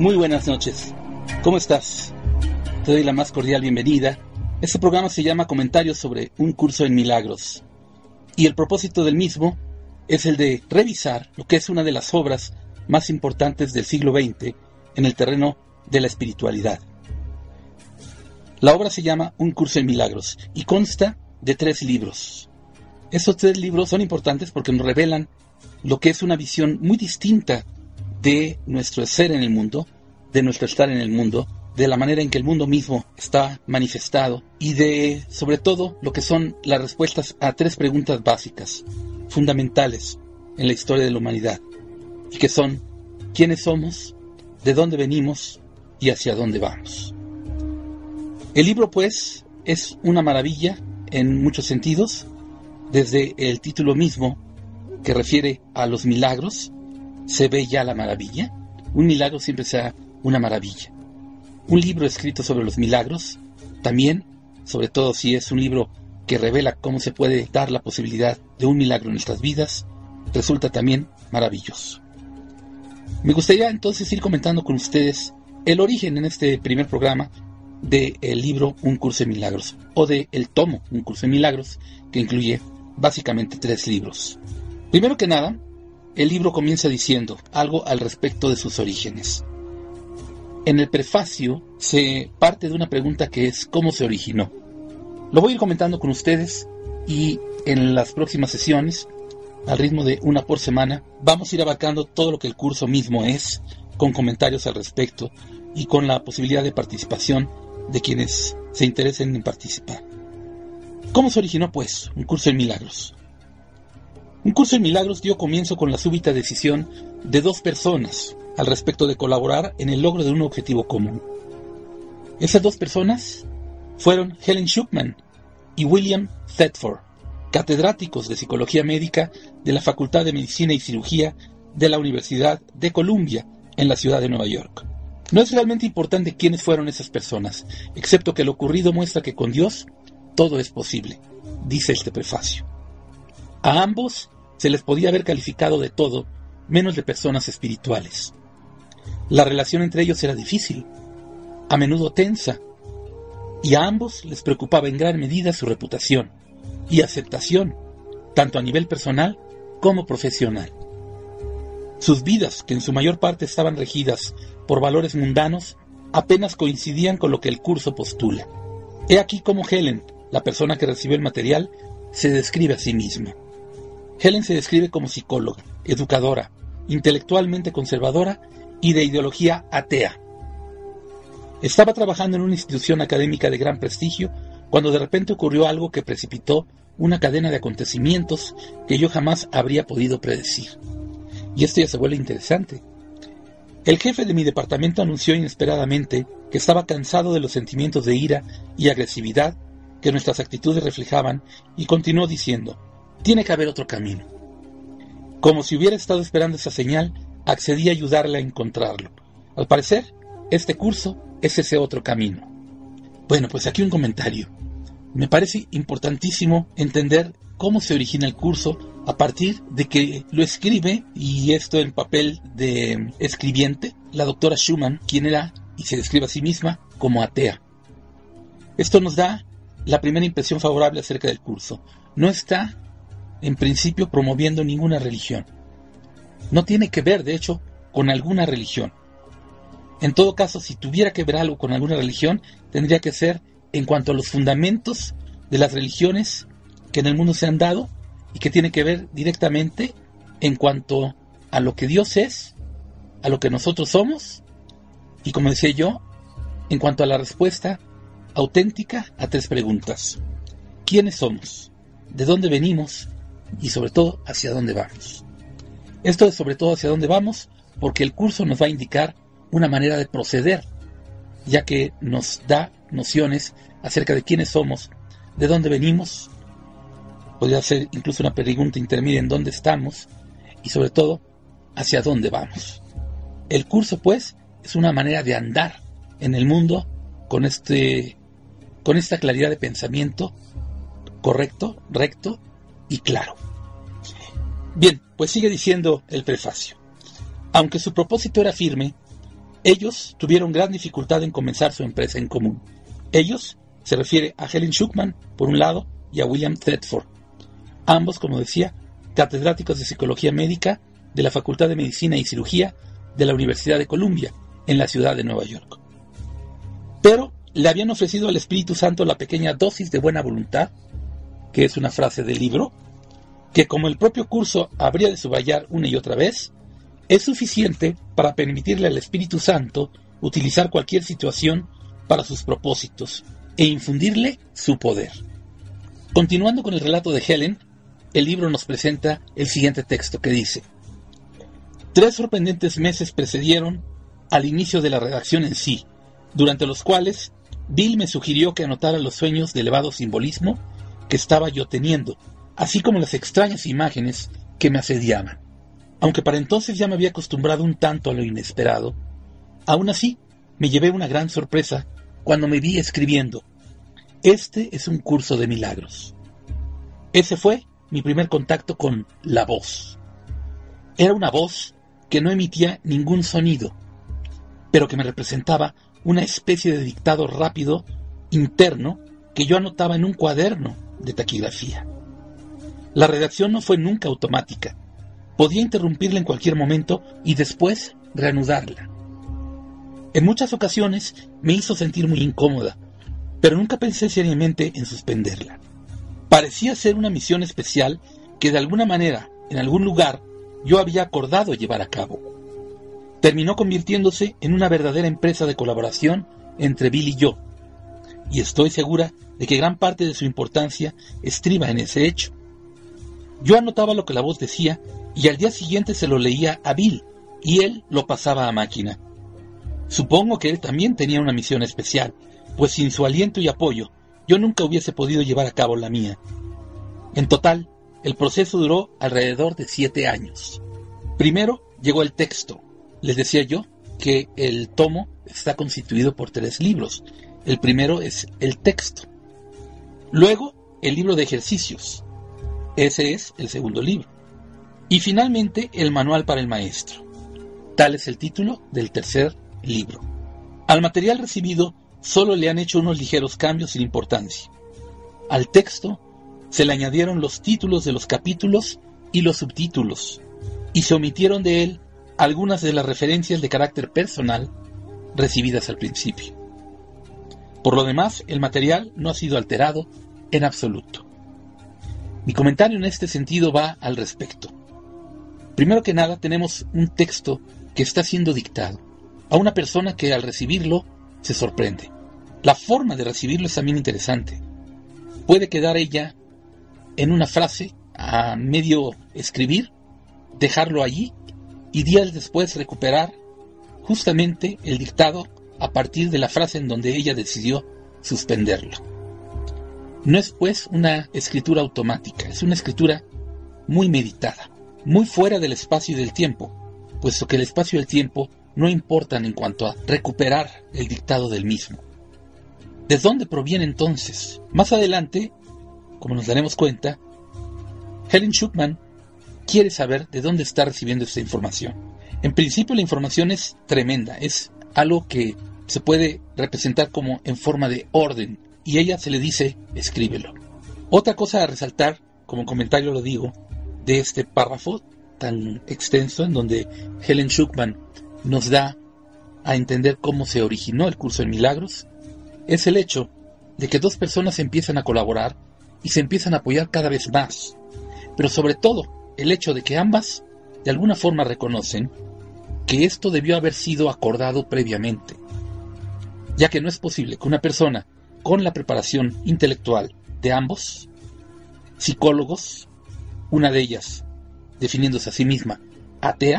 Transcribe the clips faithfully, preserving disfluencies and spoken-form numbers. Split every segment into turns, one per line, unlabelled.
Muy buenas noches. ¿Cómo estás? Te doy la más cordial bienvenida. Este programa se llama Comentarios sobre un curso en milagros. Y el propósito del mismo es el de revisar lo que es una de las obras más importantes del siglo veinte en el terreno de la espiritualidad. La obra se llama Un curso en milagros y consta de tres libros. Estos tres libros son importantes porque nos revelan lo que es una visión muy distinta de nuestro ser en el mundo, de nuestro estar en el mundo, de la manera en que el mundo mismo está manifestado y de, sobre todo, lo que son las respuestas a tres preguntas básicas, fundamentales en la historia de la humanidad, y que son: ¿quiénes somos?, ¿de dónde venimos? Y ¿hacia dónde vamos? El libro, pues, es una maravilla en muchos sentidos, desde el título mismo, que refiere a los milagros, se ve ya la maravilla. Un milagro siempre será una maravilla. Un libro escrito sobre los milagros, también, sobre todo si es un libro que revela cómo se puede dar la posibilidad de un milagro en nuestras vidas, resulta también maravilloso. Me gustaría entonces ir comentando con ustedes el origen en este primer programa del libro Un curso en milagros, o del tomo Un curso en milagros, que incluye básicamente tres libros. Primero que nada, el libro comienza diciendo algo al respecto de sus orígenes. En el prefacio se parte de una pregunta que es ¿cómo se originó? Lo voy a ir comentando con ustedes y en las próximas sesiones, al ritmo de una por semana, vamos a ir abarcando todo lo que el curso mismo es, con comentarios al respecto y con la posibilidad de participación de quienes se interesen en participar. ¿Cómo se originó, pues, un curso en milagros? Un curso en milagros dio comienzo con la súbita decisión de dos personas al respecto de colaborar en el logro de un objetivo común. Esas dos personas fueron Helen Schucman y William Thetford, catedráticos de Psicología Médica de la Facultad de Medicina y Cirugía de la Universidad de Columbia, en la ciudad de Nueva York. No es realmente importante quiénes fueron esas personas, excepto que lo ocurrido muestra que con Dios todo es posible, dice este prefacio. A ambos se les podía haber calificado de todo, menos de personas espirituales. La relación entre ellos era difícil, a menudo tensa, y a ambos les preocupaba en gran medida su reputación y aceptación, tanto a nivel personal como profesional. Sus vidas, que en su mayor parte estaban regidas por valores mundanos, apenas coincidían con lo que el curso postula. He aquí cómo Helen, la persona que recibió el material, se describe a sí misma. Helen se describe como psicóloga, educadora, intelectualmente conservadora y de ideología atea. Estaba trabajando en una institución académica de gran prestigio cuando de repente ocurrió algo que precipitó una cadena de acontecimientos que yo jamás habría podido predecir. Y esto ya se vuelve interesante. El jefe de mi departamento anunció inesperadamente que estaba cansado de los sentimientos de ira y agresividad que nuestras actitudes reflejaban y continuó diciendo: tiene que haber otro camino. Como si hubiera estado esperando esa señal, accedí a ayudarle a encontrarlo. Al parecer, este curso es ese otro camino. Bueno, pues aquí un comentario. Me parece importantísimo entender cómo se origina el curso a partir de que lo escribe, y esto en papel de escribiente, la doctora Schumann, quien era y se describe a sí misma como atea. Esto nos da la primera impresión favorable acerca del curso. No está, en principio, promoviendo ninguna religión. No tiene que ver, de hecho, con alguna religión. En todo caso, si tuviera que ver algo con alguna religión, tendría que ser en cuanto a los fundamentos de las religiones que en el mundo se han dado y que tiene que ver directamente en cuanto a lo que Dios es, a lo que nosotros somos y, como decía yo, en cuanto a la respuesta auténtica a tres preguntas: ¿quiénes somos? ¿De dónde venimos? Y sobre todo, ¿hacia dónde vamos? Esto es sobre todo hacia dónde vamos porque el curso nos va a indicar una manera de proceder, ya que nos da nociones acerca de quiénes somos, de dónde venimos, podría ser incluso una pregunta intermedia en dónde estamos y sobre todo hacia dónde vamos. El curso, pues, es una manera de andar en el mundo con este, con esta claridad de pensamiento correcto, recto y claro. Bien, pues sigue diciendo el prefacio. Aunque su propósito era firme, Ellos tuvieron gran dificultad en comenzar su empresa en común. Ellos se refiere a Helen Schucman, por un lado, y a William Thetford. Ambos, como decía, catedráticos de Psicología Médica de la Facultad de Medicina y Cirugía de la Universidad de Columbia, en la ciudad de Nueva York. Pero le habían ofrecido al Espíritu Santo la pequeña dosis de buena voluntad, que es una frase del libro, que como el propio curso habría de subrayar una y otra vez, es suficiente para permitirle al Espíritu Santo utilizar cualquier situación para sus propósitos e infundirle su poder. Continuando con el relato de Helen, el libro nos presenta el siguiente texto que dice: Tres sorprendentes meses precedieron al inicio de la redacción en sí, durante los cuales Bill me sugirió que anotara los sueños de elevado simbolismo que estaba yo teniendo, así como las extrañas imágenes que me asediaban. Aunque para entonces ya me había acostumbrado un tanto a lo inesperado, aún así me llevé una gran sorpresa cuando me vi escribiendo: Este es un curso de milagros. Ese fue mi primer contacto con la voz. Era una voz que no emitía ningún sonido, pero que me representaba una especie de dictado rápido interno que yo anotaba en un cuaderno de taquigrafía. La redacción no fue nunca automática. Podía interrumpirla en cualquier momento y después reanudarla. En muchas ocasiones me hizo sentir muy incómoda, pero nunca pensé seriamente en suspenderla. Parecía ser una misión especial que de alguna manera, en algún lugar, yo había acordado llevar a cabo. Terminó convirtiéndose en una verdadera empresa de colaboración entre Bill y yo, y estoy segura de que gran parte de su importancia estriba en ese hecho. Yo anotaba lo que la voz decía y al día siguiente se lo leía a Bill, y él lo pasaba a máquina. Supongo que él también tenía una misión especial, pues sin su aliento y apoyo, yo nunca hubiese podido llevar a cabo la mía. En total, el proceso duró alrededor de siete años. Primero llegó el texto. Les decía yo que el tomo está constituido por tres libros. El primero es el texto. Luego, el libro de ejercicios. Ese es el segundo libro. Y finalmente, el manual para el maestro. Tal es el título del tercer libro. Al material recibido solo le han hecho unos ligeros cambios sin importancia. Al texto se le añadieron los títulos de los capítulos y los subtítulos, y se omitieron de él algunas de las referencias de carácter personal recibidas al principio. Por lo demás, el material no ha sido alterado en absoluto. Mi comentario en este sentido va al respecto. Primero que nada, tenemos un texto que está siendo dictado a una persona que al recibirlo se sorprende. La forma de recibirlo es también interesante. Puede quedar ella en una frase a medio escribir, dejarlo allí y días después recuperar justamente el dictado a partir de la frase en donde ella decidió suspenderlo. No es pues una escritura automática, es una escritura muy meditada, muy fuera del espacio y del tiempo, puesto que el espacio y el tiempo no importan en cuanto a recuperar el dictado del mismo. ¿De dónde proviene entonces? Más adelante, como nos daremos cuenta, Helen Schucman quiere saber de dónde está recibiendo esta información. En principio la información es tremenda, es algo que se puede representar como en forma de orden, y ella se le dice, escríbelo. Otra cosa a resaltar, como comentario lo digo, de este párrafo tan extenso en donde Helen Schucman nos da a entender cómo se originó el curso en milagros, es el hecho de que dos personas empiezan a colaborar y se empiezan a apoyar cada vez más, pero sobre todo el hecho de que ambas de alguna forma reconocen que esto debió haber sido acordado previamente, ya que no es posible que una persona con la preparación intelectual de ambos, psicólogos, una de ellas definiéndose a sí misma atea,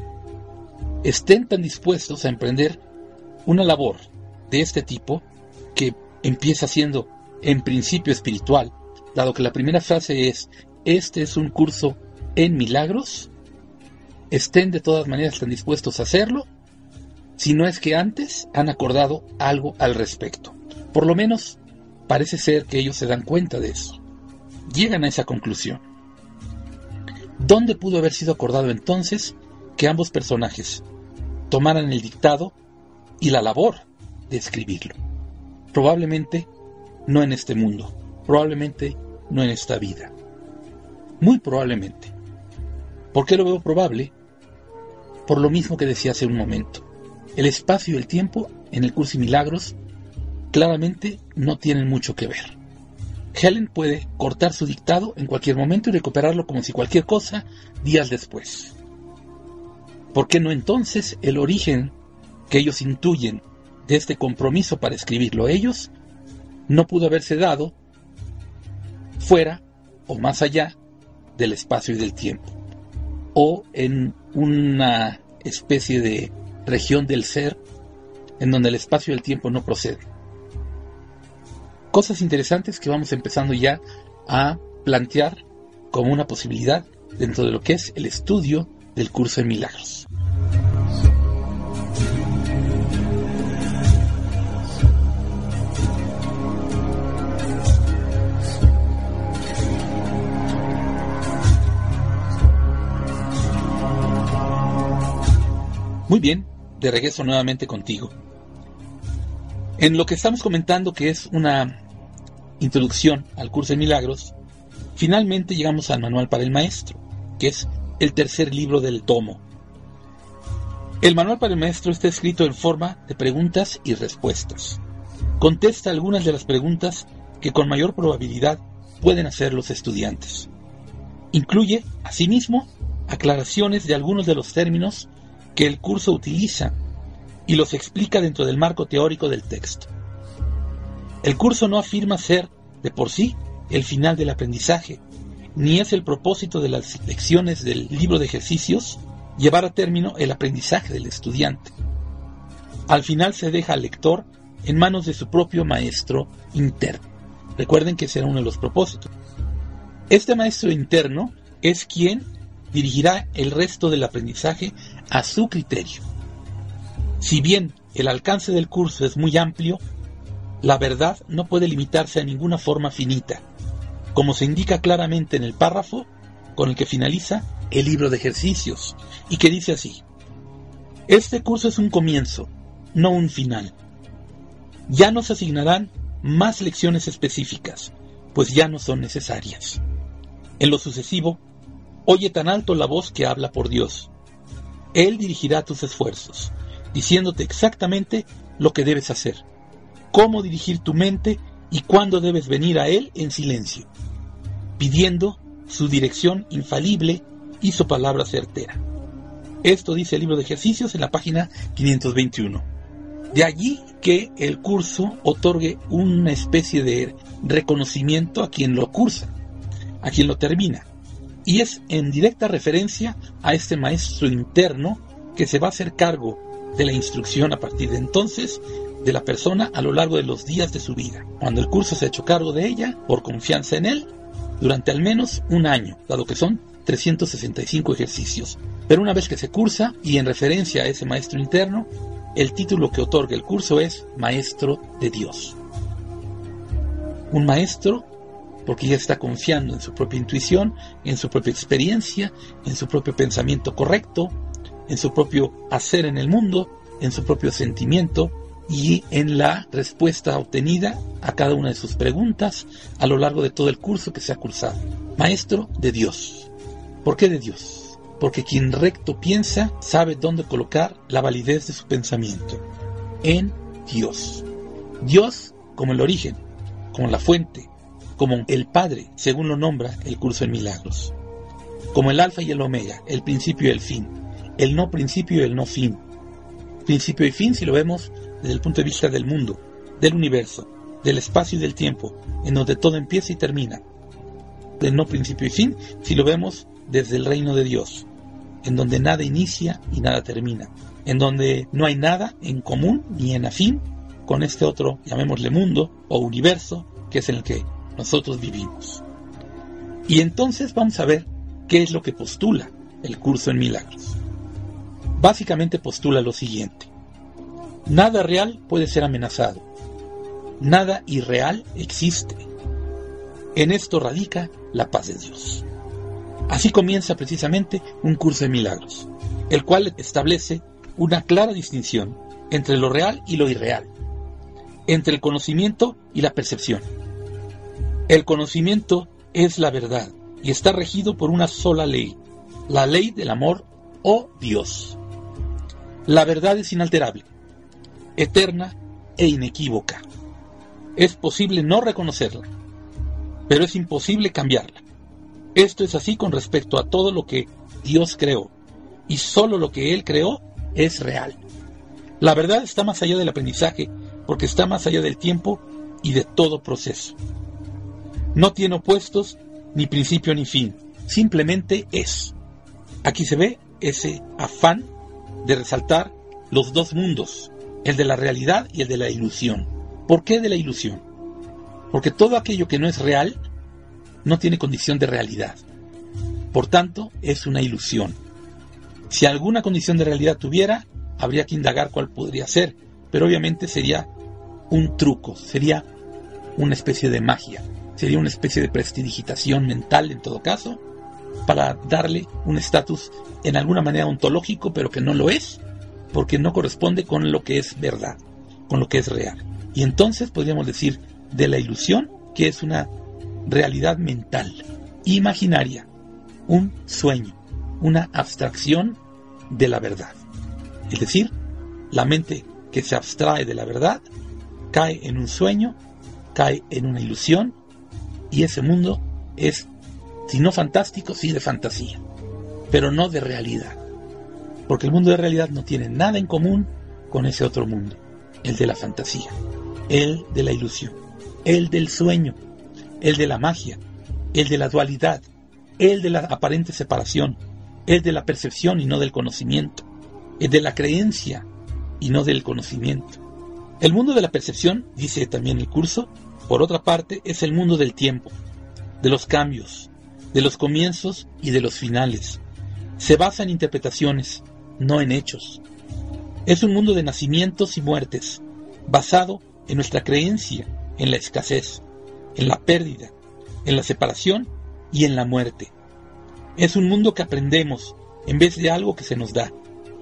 estén tan dispuestos a emprender una labor de este tipo que empieza siendo en principio espiritual, dado que la primera frase es, este es un curso en milagros, estén de todas maneras tan dispuestos a hacerlo, si no es que antes han acordado algo al respecto. Por lo menos parece ser que ellos se dan cuenta de eso. Llegan a esa conclusión. ¿Dónde pudo haber sido acordado entonces que ambos personajes tomaran el dictado y la labor de escribirlo. Probablemente no en este mundo, probablemente no en esta vida. Muy probablemente. ¿Por qué lo veo probable? Por lo mismo que decía hace un momento. El espacio y el tiempo en el curso de milagros claramente no tienen mucho que ver. Helen puede cortar su dictado en cualquier momento y recuperarlo como si cualquier cosa días después. ¿Por qué no entonces el origen que ellos intuyen de este compromiso para escribirlo ellos no pudo haberse dado fuera o más allá del espacio y del tiempo, o en una especie de región del ser en donde el espacio y el tiempo no proceden? Cosas interesantes que vamos empezando ya a plantear como una posibilidad dentro de lo que es el estudio del curso de milagros. Muy bien, de regreso nuevamente contigo. En lo que estamos comentando, que es una introducción al curso de milagros, finalmente llegamos al manual para el maestro, que es el tercer libro del tomo. El manual para el maestro está escrito en forma de preguntas y respuestas. Contesta algunas de las preguntas que con mayor probabilidad pueden hacer los estudiantes. Incluye, asimismo, aclaraciones de algunos de los términos que el curso utiliza y los explica dentro del marco teórico del texto. El curso no afirma ser, de por sí, el final del aprendizaje, ni es el propósito de las lecciones del libro de ejercicios llevar a término el aprendizaje del estudiante. Al final se deja al lector en manos de su propio maestro interno. Recuerden que ese era uno de los propósitos. Este maestro interno es quien dirigirá el resto del aprendizaje a su criterio. Si bien el alcance del curso es muy amplio, la verdad no puede limitarse a ninguna forma finita, como se indica claramente en el párrafo con el que finaliza el libro de ejercicios, y que dice así: este curso es un comienzo, no un final. Ya nos asignarán más lecciones específicas, pues ya no son necesarias. En lo sucesivo, oye tan alto la voz que habla por Dios. Él dirigirá tus esfuerzos, diciéndote exactamente lo que debes hacer, cómo dirigir tu mente y cuándo debes venir a Él en silencio, pidiendo su dirección infalible y su palabra certera. Esto dice el libro de ejercicios en la página quinientos veintiuno. De allí que el curso otorgue una especie de reconocimiento a quien lo cursa, a quien lo termina, y es en directa referencia a este maestro interno que se va a hacer cargo de la instrucción a partir de entonces de la persona a lo largo de los días de su vida, cuando el curso se ha hecho cargo de ella por confianza en él durante al menos un año, dado que son trescientos sesenta y cinco ejercicios. Pero una vez que se cursa, y en referencia a ese maestro interno, el título que otorga el curso es Maestro de Dios. Un maestro porque ya está confiando en su propia intuición, en su propia experiencia, en su propio pensamiento correcto, en su propio hacer en el mundo, en su propio sentimiento y en la respuesta obtenida a cada una de sus preguntas a lo largo de todo el curso que se ha cursado. Maestro de Dios. ¿Por qué de Dios? Porque quien recto piensa sabe dónde colocar la validez de su pensamiento. En Dios. Dios como el origen, como la fuente, como el Padre, según lo nombra el curso en milagros. Como el alfa y el omega, el principio y el fin. El no principio y el no fin. Principio y fin si lo vemos desde el punto de vista del mundo, del universo, del espacio y del tiempo, en donde todo empieza y termina. El no principio y fin si lo vemos desde el reino de Dios, en donde nada inicia y nada termina, en donde no hay nada en común ni en afín con este otro, llamémosle mundo o universo, que es en el que nosotros vivimos. Y entonces vamos a ver qué es lo que postula el curso en milagros. Básicamente postula lo siguiente: nada real puede ser amenazado, nada irreal existe. En esto radica la paz de Dios. Así comienza precisamente un curso de milagros, el cual establece una clara distinción entre lo real y lo irreal, entre el conocimiento y la percepción. El conocimiento es la verdad y está regido por una sola ley, la ley del amor o Dios. La verdad es inalterable, eterna e inequívoca. Es posible no reconocerla, pero es imposible cambiarla. Esto es así con respecto a todo lo que Dios creó, y solo lo que Él creó es real. La verdad está más allá del aprendizaje, porque está más allá del tiempo y de todo proceso. No tiene opuestos, ni principio ni fin, simplemente es. Aquí se ve ese afán de resaltar los dos mundos, el de la realidad y el de la ilusión. ¿Por qué de la ilusión? Porque todo aquello que no es real no tiene condición de realidad. Por tanto, es una ilusión. Si alguna condición de realidad tuviera, habría que indagar cuál podría ser, pero obviamente sería un truco, sería una especie de magia, sería una especie de prestidigitación mental en todo caso, para darle un estatus en alguna manera ontológico, pero que no lo es, porque no corresponde con lo que es verdad, con lo que es real. Y entonces podríamos decir de la ilusión que es una realidad mental, imaginaria, un sueño, una abstracción de la verdad. Es decir, la mente que se abstrae de la verdad cae en un sueño, cae en una ilusión, y ese mundo es, si no fantástico, sí de fantasía, pero no de realidad, porque el mundo de realidad no tiene nada en común con ese otro mundo, el de la fantasía, el de la ilusión, el del sueño, el de la magia, el de la dualidad, el de la aparente separación, el de la percepción y no del conocimiento, el de la creencia y no del conocimiento. El mundo de la percepción, dice también el curso, por otra parte, es el mundo del tiempo, de los cambios, de los comienzos y de los finales. Se basa en interpretaciones, no en hechos. Es un mundo de nacimientos y muertes, basado en nuestra creencia, en la escasez, en la pérdida, en la separación y en la muerte. Es un mundo que aprendemos en vez de algo que se nos da.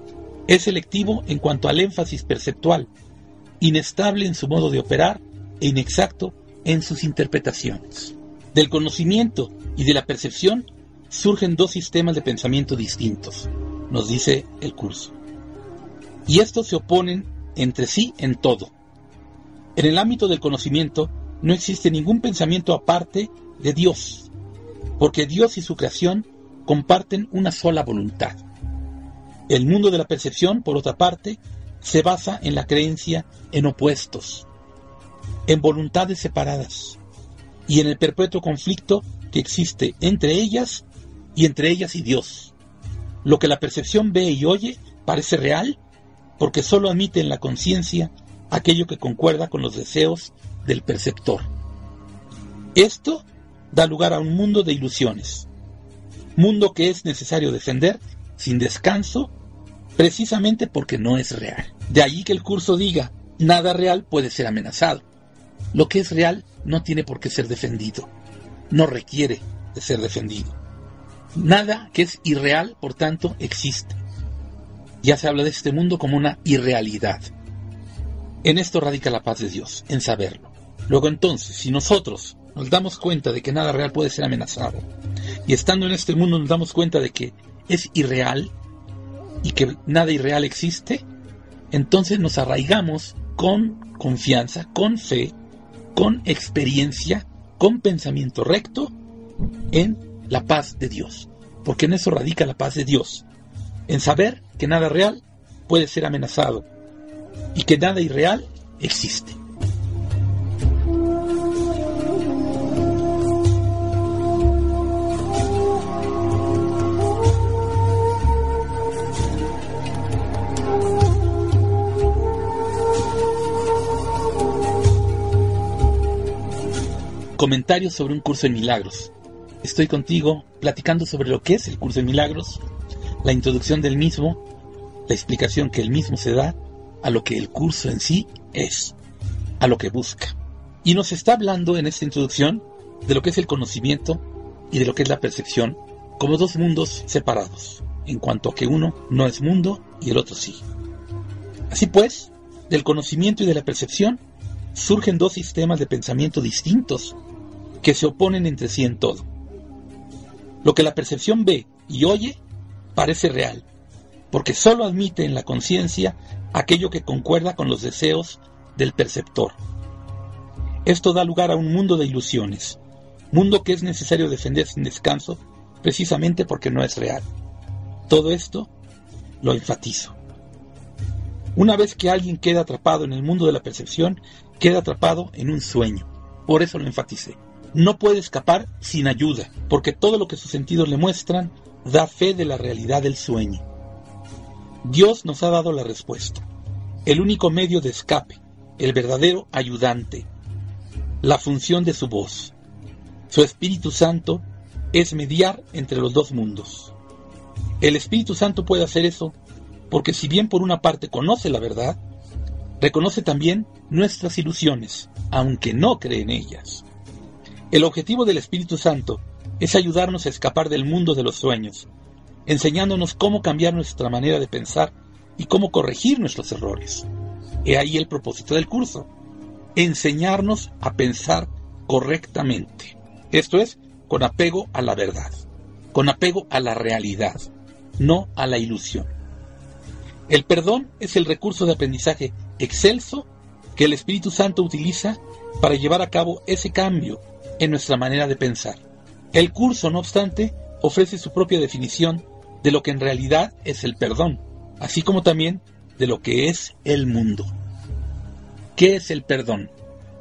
Es selectivo en cuanto al énfasis perceptual, inestable en su modo de operar e inexacto en sus interpretaciones. Del conocimiento y de la percepción surgen dos sistemas de pensamiento distintos, nos dice el curso. Y estos se oponen entre sí en todo. En el ámbito del conocimiento no existe ningún pensamiento aparte de Dios, porque Dios y su creación comparten una sola voluntad. El mundo de la percepción, por otra parte, se basa en la creencia en opuestos, en voluntades separadas, y en el perpetuo conflicto que existe entre ellas y entre ellas y Dios. Lo que la percepción ve y oye parece real, porque solo admite en la conciencia aquello que concuerda con los deseos del perceptor. Esto da lugar a un mundo de ilusiones, mundo que es necesario defender sin descanso, precisamente porque no es real. De allí que el curso diga, nada real puede ser amenazado. Lo que es real no tiene por qué ser defendido, no requiere de ser defendido. Nada que es irreal, por tanto, existe. Ya se habla de este mundo como una irrealidad. En esto radica la paz de Dios, en saberlo. Luego entonces, si nosotros nos damos cuenta de que nada real puede ser amenazado, y estando en este mundo nos damos cuenta de que es irreal, y que nada irreal existe, entonces nos arraigamos con confianza, con fe, con experiencia, con pensamiento recto, en la paz de Dios. Porque en eso radica la paz de Dios, en saber que nada real puede ser amenazado, y que nada irreal existe. Comentarios sobre un curso en milagros. Estoy contigo platicando sobre lo que es el curso en milagros, la introducción del mismo, la explicación que el mismo se da a lo que el curso en sí es, a lo que busca. Y nos está hablando en esta introducción de lo que es el conocimiento y de lo que es la percepción como dos mundos separados, en cuanto a que uno no es mundo y el otro sí. Así pues, Del conocimiento y de la percepción surgen dos sistemas de pensamiento distintos que se oponen entre sí en todo. Lo que la percepción ve y oye parece real, porque sólo admite en la conciencia aquello que concuerda con los deseos del perceptor. Esto da lugar a un mundo de ilusiones, mundo que es necesario defender sin descanso, precisamente porque no es real. Todo esto lo enfatizo. Una vez que alguien queda atrapado en el mundo de la percepción, queda atrapado en un sueño. Por eso lo enfaticé. No puede escapar sin ayuda, porque todo lo que sus sentidos le muestran da fe de la realidad del sueño. Dios nos ha dado la respuesta, el único medio de escape, el verdadero ayudante, la función de su voz. Su Espíritu Santo es mediar entre los dos mundos. El Espíritu Santo puede hacer eso porque si bien por una parte conoce la verdad, reconoce también nuestras ilusiones, aunque no cree en ellas. El objetivo del Espíritu Santo es ayudarnos a escapar del mundo de los sueños, enseñándonos cómo cambiar nuestra manera de pensar y cómo corregir nuestros errores. He ahí el propósito del curso, enseñarnos a pensar correctamente. Esto es, con apego a la verdad, con apego a la realidad, no a la ilusión. El perdón es el recurso de aprendizaje excelso que el Espíritu Santo utiliza para llevar a cabo ese cambio en nuestra manera de pensar. El curso, no obstante, ofrece su propia definición de lo que en realidad es el perdón, así como también de lo que es el mundo. ¿Qué es el perdón?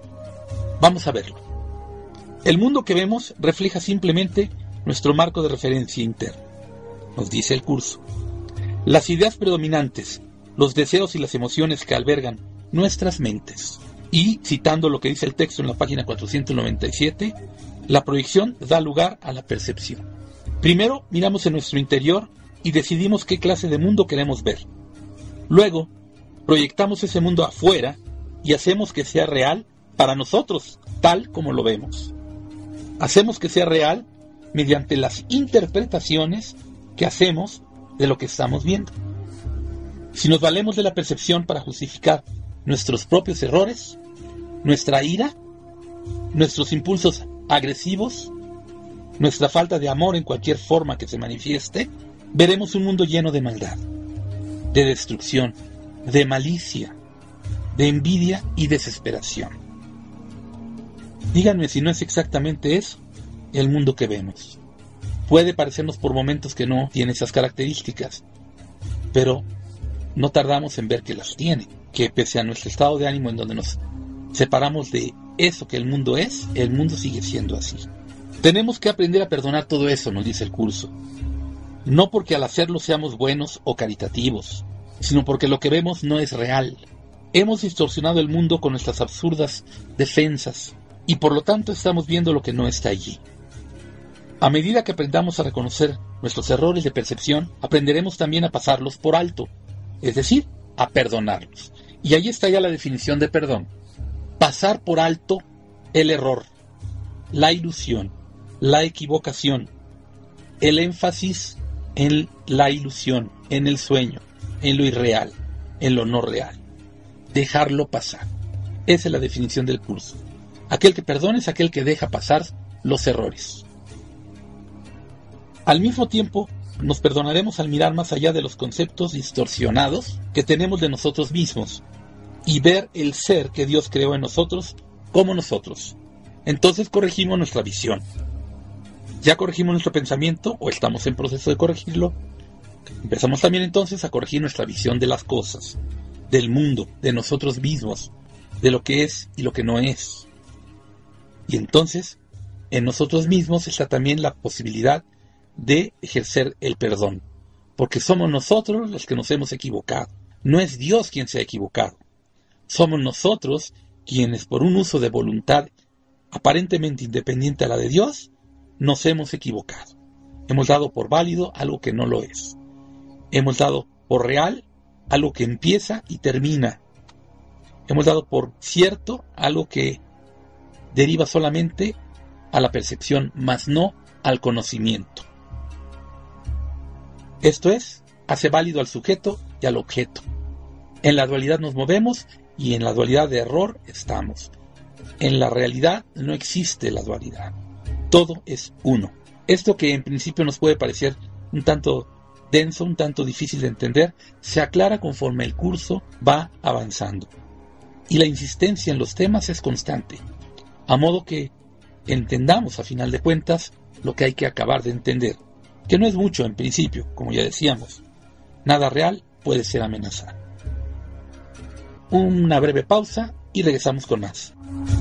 Vamos a verlo. El mundo que vemos refleja simplemente nuestro marco de referencia interno, nos dice el curso. Las ideas predominantes, los deseos y las emociones que albergan nuestras mentes. Y, citando lo que dice el texto en la página cuatrocientos noventa y siete, la proyección da lugar a la percepción. Primero miramos en nuestro interior y decidimos qué clase de mundo queremos ver. Luego, proyectamos ese mundo afuera y hacemos que sea real para nosotros, tal como lo vemos. Hacemos que sea real mediante las interpretaciones que hacemos de lo que estamos viendo. Si nos valemos de la percepción para justificar nuestros propios errores, nuestra ira, nuestros impulsos agresivos, nuestra falta de amor en cualquier forma que se manifieste, veremos un mundo lleno de maldad, de destrucción, de malicia, de envidia y desesperación. Díganme si no es exactamente eso el mundo que vemos. Puede parecernos por momentos que no tiene esas características, pero no tardamos en ver que las tiene, que pese a nuestro estado de ánimo en donde nos separamos de eso que el mundo es, el mundo sigue siendo así. Tenemos que aprender a perdonar todo eso, nos dice el curso. No porque al hacerlo seamos buenos o caritativos, sino porque lo que vemos no es real. Hemos distorsionado el mundo con nuestras absurdas defensas, y por lo tanto estamos viendo lo que no está allí. A medida que aprendamos a reconocer nuestros errores de percepción, aprenderemos también a pasarlos por alto, es decir, a perdonarlos. Y ahí está ya la definición de perdón. Pasar por alto el error, la ilusión, la equivocación, el énfasis en la ilusión, en el sueño, en lo irreal, en lo no real. Dejarlo pasar. Esa es la definición del curso. Aquel que perdona es aquel que deja pasar los errores. Al mismo tiempo, nos perdonaremos al mirar más allá de los conceptos distorsionados que tenemos de nosotros mismos y ver el ser que Dios creó en nosotros como nosotros. Entonces corregimos nuestra visión. Ya corregimos nuestro pensamiento o estamos en proceso de corregirlo. Empezamos también entonces a corregir nuestra visión de las cosas, del mundo, de nosotros mismos, de lo que es y lo que no es. Y entonces, en nosotros mismos está también la posibilidad de ejercer el perdón, porque somos nosotros los que nos hemos equivocado. No es Dios quien se ha equivocado. Somos nosotros quienes, por un uso de voluntad aparentemente independiente a la de Dios, nos hemos equivocado. Hemos dado por válido algo que no lo es. Hemos dado por real algo que empieza y termina. Hemos dado por cierto algo que deriva solamente a la percepción, mas no al conocimiento. Esto es, hace válido al sujeto y al objeto. En la dualidad nos movemos y en la dualidad de error estamos. En la realidad no existe la dualidad. Todo es uno. Esto que en principio nos puede parecer un tanto denso, un tanto difícil de entender, se aclara conforme el curso va avanzando. Y la insistencia en los temas es constante, a modo que entendamos a final de cuentas lo que hay que acabar de entender, que no es mucho en principio, como ya decíamos. Nada real puede ser amenazado. Una breve pausa y regresamos con más.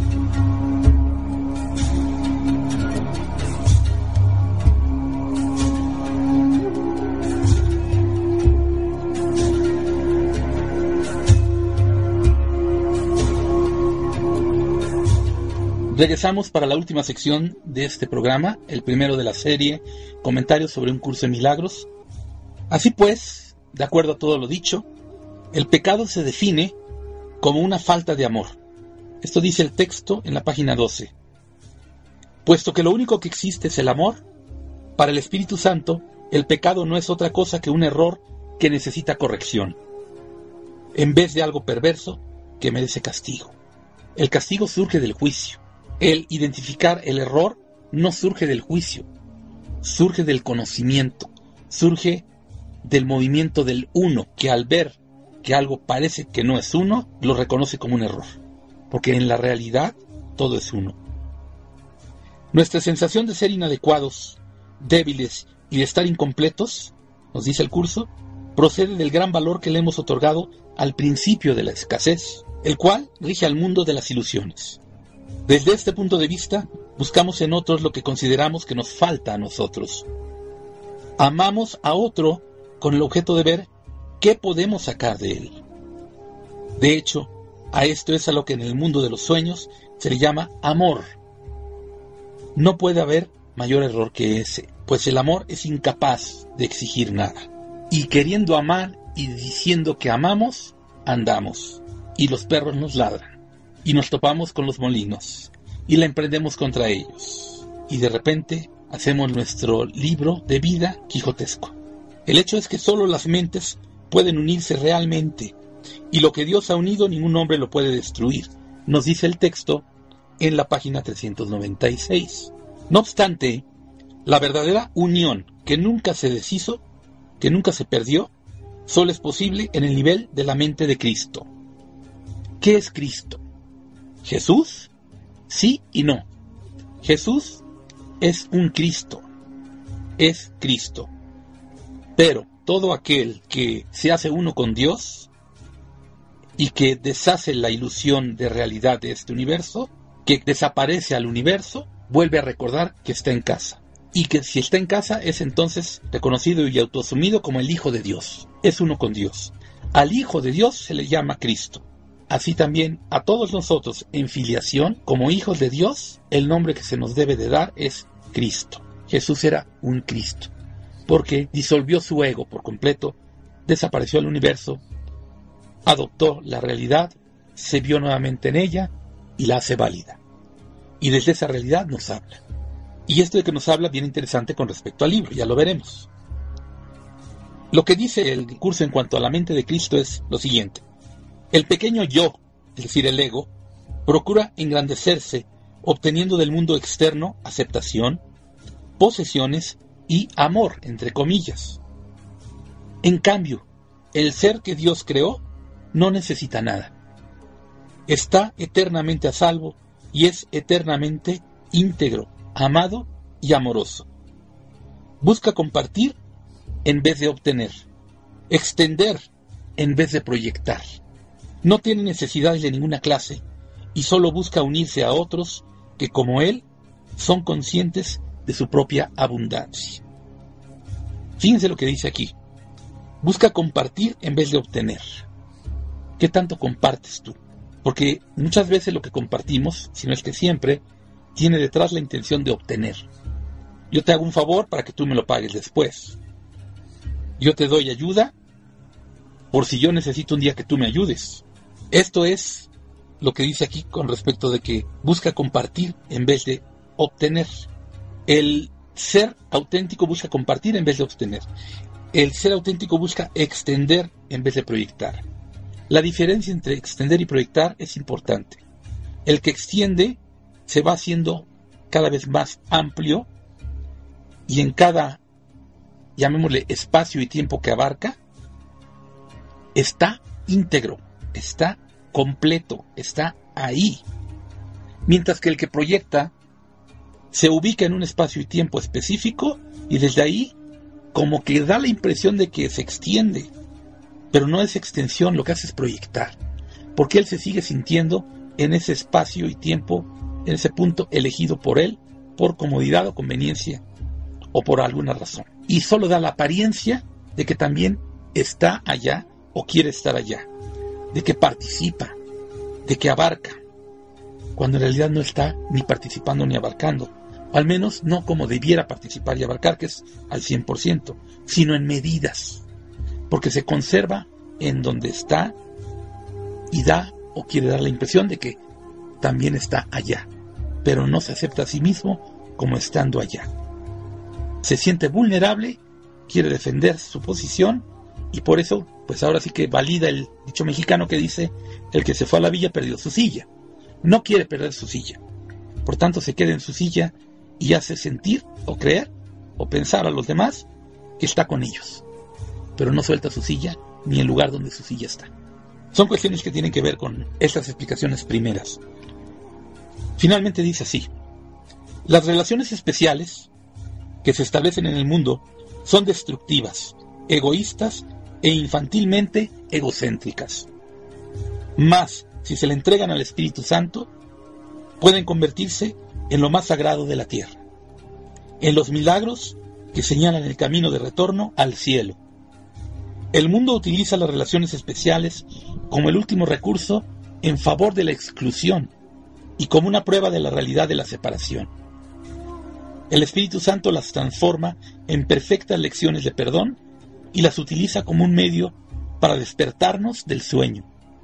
Regresamos para la última sección de este programa, el primero de la serie, comentarios sobre un curso en milagros. Así pues, de acuerdo a todo lo dicho, el pecado se define como una falta de amor. Esto dice el texto en la página doce. Puesto que lo único que existe es el amor, para el Espíritu Santo, el pecado no es otra cosa que un error que necesita corrección, en vez de algo perverso que merece castigo. El castigo surge del juicio. El identificar el error no surge del juicio, surge del conocimiento, surge del movimiento del uno, que al ver que algo parece que no es uno, lo reconoce como un error, porque en la realidad todo es uno. Nuestra sensación de ser inadecuados, débiles y de estar incompletos, nos dice el curso, procede del gran valor que le hemos otorgado al principio de la escasez, el cual rige al mundo de las ilusiones. Desde este punto de vista, buscamos en otros lo que consideramos que nos falta a nosotros. Amamos a otro con el objeto de ver qué podemos sacar de él. De hecho, a esto es a lo que en el mundo de los sueños se le llama amor. No puede haber mayor error que ese, pues el amor es incapaz de exigir nada. Y queriendo amar y diciendo que amamos, andamos, y los perros nos ladran. Y nos topamos con los molinos, y la emprendemos contra ellos. Y de repente hacemos nuestro libro de vida quijotesco. El hecho es que solo las mentes pueden unirse realmente, y lo que Dios ha unido ningún hombre lo puede destruir, nos dice el texto en la página trescientos noventa y seis. No obstante, la verdadera unión que nunca se deshizo, que nunca se perdió, solo es posible en el nivel de la mente de Cristo. ¿Qué es Cristo? ¿Jesús? Sí y no. Jesús es un Cristo, es Cristo. Pero todo aquel que se hace uno con Dios y que deshace la ilusión de realidad de este universo, que desaparece al universo, vuelve a recordar que está en casa. Y que si está en casa es entonces reconocido y autoasumido como el Hijo de Dios. Es uno con Dios. Al Hijo de Dios se le llama Cristo. Así también a todos nosotros en filiación, como hijos de Dios, el nombre que se nos debe de dar es Cristo. Jesús era un Cristo, porque disolvió su ego por completo, desapareció del universo, adoptó la realidad, se vio nuevamente en ella y la hace válida. Y desde esa realidad nos habla. Y esto de que nos habla bien interesante con respecto al libro, ya lo veremos. Lo que dice el curso en cuanto a la mente de Cristo es lo siguiente. El pequeño yo, es decir, el ego, procura engrandecerse, obteniendo del mundo externo aceptación, posesiones y amor, entre comillas. En cambio, el ser que Dios creó no necesita nada. Está eternamente a salvo y es eternamente íntegro, amado y amoroso. Busca compartir en vez de obtener, extender en vez de proyectar. No tiene necesidades de ninguna clase y solo busca unirse a otros que, como él, son conscientes de su propia abundancia. Fíjense lo que dice aquí. Busca compartir en vez de obtener. ¿Qué tanto compartes tú? Porque muchas veces lo que compartimos, si no es que siempre, tiene detrás la intención de obtener. Yo te hago un favor para que tú me lo pagues después. Yo te doy ayuda por si yo necesito un día que tú me ayudes. Esto es lo que dice aquí con respecto de que busca compartir en vez de obtener. El ser auténtico busca compartir en vez de obtener. El ser auténtico busca extender en vez de proyectar. La diferencia entre extender y proyectar es importante. El que extiende se va haciendo cada vez más amplio y en cada, llamémosle, espacio y tiempo que abarca, está íntegro, está completo, está ahí. Mientras que el que proyecta se ubica en un espacio y tiempo específico y desde ahí como que da la impresión de que se extiende, pero no es extensión, lo que hace es proyectar, porque él se sigue sintiendo en ese espacio y tiempo, en ese punto elegido por él, por comodidad o conveniencia, o por alguna razón. Y solo da la apariencia de que también está allá, o quiere estar allá, de que participa, de que abarca, cuando en realidad no está ni participando ni abarcando, o al menos no como debiera participar y abarcar, que es al cien por ciento, sino en medidas, porque se conserva en donde está y da o quiere dar la impresión de que también está allá, pero no se acepta a sí mismo como estando allá. Se siente vulnerable, quiere defender su posición y por eso, pues ahora sí que valida el dicho mexicano que dice: el que se fue a la villa perdió su silla. No quiere perder su silla, por tanto se queda en su silla y hace sentir o creer o pensar a los demás que está con ellos, pero no suelta su silla ni el lugar donde su silla está. Son cuestiones que tienen que ver con estas explicaciones primeras. Finalmente dice así: las relaciones especiales que se establecen en el mundo son destructivas, egoístas e infantilmente egocéntricas. Mas, si se le entregan al Espíritu Santo, pueden convertirse en lo más sagrado de la tierra, en los milagros que señalan el camino de retorno al cielo. El mundo utiliza las relaciones especiales como el último recurso en favor de la exclusión y como una prueba de la realidad de la separación. El Espíritu Santo las transforma en perfectas lecciones de perdón y las utiliza como un medio para despertarnos del sueño.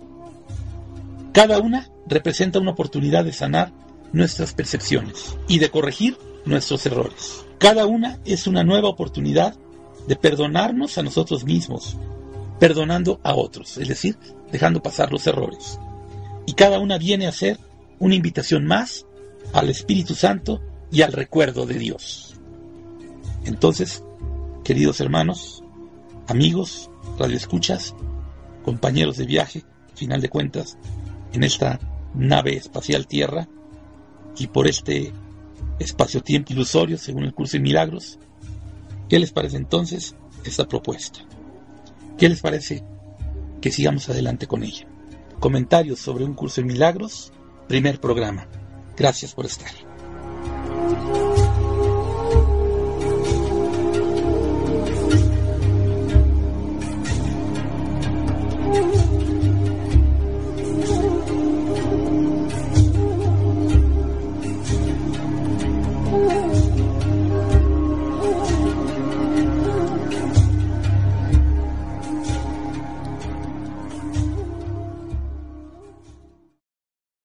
Cada una representa una oportunidad de sanar nuestras percepciones y de corregir nuestros errores. Cada una es una nueva oportunidad de perdonarnos a nosotros mismos, perdonando a otros, es decir, dejando pasar los errores. Y cada una viene a ser una invitación más al Espíritu Santo y al recuerdo de Dios. Entonces, queridos hermanos, amigos, radioescuchas, compañeros de viaje, al final de cuentas, en esta nave espacial Tierra y por este espacio-tiempo ilusorio según el curso de milagros, ¿qué les parece entonces esta propuesta? ¿Qué les parece que sigamos adelante con ella? Comentarios sobre un curso de milagros, primer programa. Gracias por estar.